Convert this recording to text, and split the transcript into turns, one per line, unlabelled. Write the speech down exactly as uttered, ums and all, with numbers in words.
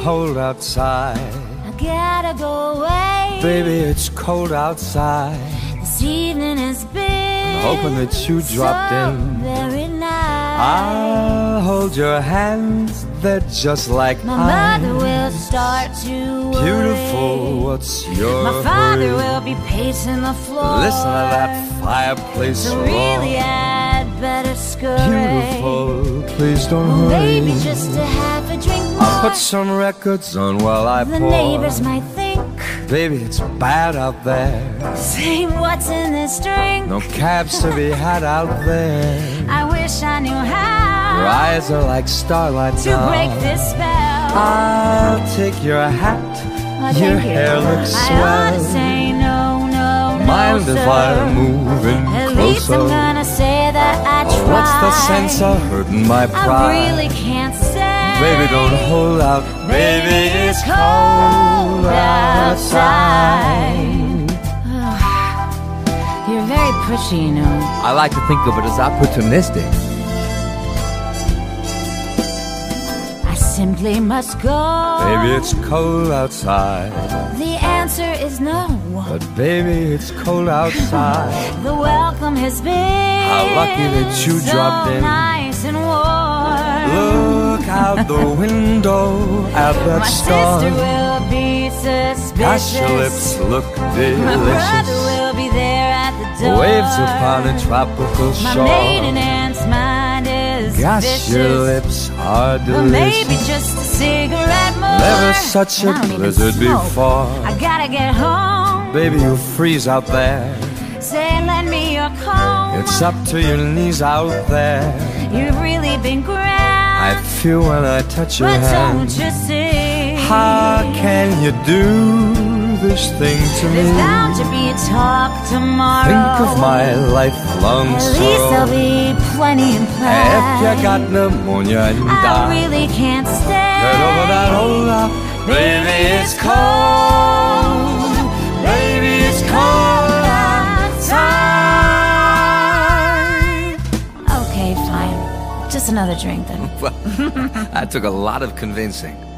cold outside.
I gotta go away.
Baby, it's cold outside.
This evening has been
hoping that you dropped
so
in.
very nice.
I'll hold your hands, they're just like
My
mine.
mother will start to worry.
Beautiful, what's your
My father
hurry?
will be pacing the floor.
Listen to that fireplace
So
roar.
really I'd better scurry.
Beautiful, please don't
Well,
hurry.
maybe just to have a drink more.
I'll put some records on while I
The
pour.
neighbors might think,
baby, it's bad out there.
saying what's in this drink.
No cabs to be had out there.
I wish I knew how
Your eyes are like starlight
to
now.
break this spell.
I'll take your hat.
Oh,
Your
thank you.
hair looks
I
swell.
ought to say no, no,
Mind
no,
if
sir.
I move in
At
closer?
least I'm gonna say that I
Oh,
tried.
what's the sense of hurting my pride?
I really can't say.
Baby, don't hold out. Baby, it's cold outside.
You're very pushy, you know.
I like to think of it as opportunistic.
I simply must go.
Baby, it's cold outside.
The answer is no.
But baby, it's cold outside.
The welcome has been
How lucky that you
so
dropped in.
nice and warm.
Look out the window at that
My
storm.
sister will be suspicious.
Gosh, your lips look
My brother
delicious.
will be there at the door.
Waves upon a tropical
My
shore.
maiden aunt's mind is
Gosh,
vicious.
your lips are
But maybe
delicious.
just a cigarette more.
Never such
And
a
I don't even
blizzard
smoke.
before.
I gotta get home.
Baby, you'll freeze out there.
Say, lend me your comb.
It's up to your knees out there.
You've really been grand.
I feel when I touch your
But
hand.
don't you see?
How can you do this thing to me?
There's bound to be a talk tomorrow.
Think of my lifelong
At least there'll
sorrow.
be plenty in play.
If you got pneumonia and
I
die,
really can't stay.
get over that hold up. Baby, it's cold. Baby, it's cold outside.
Okay, fine. Just another drink then.
That took a lot of convincing.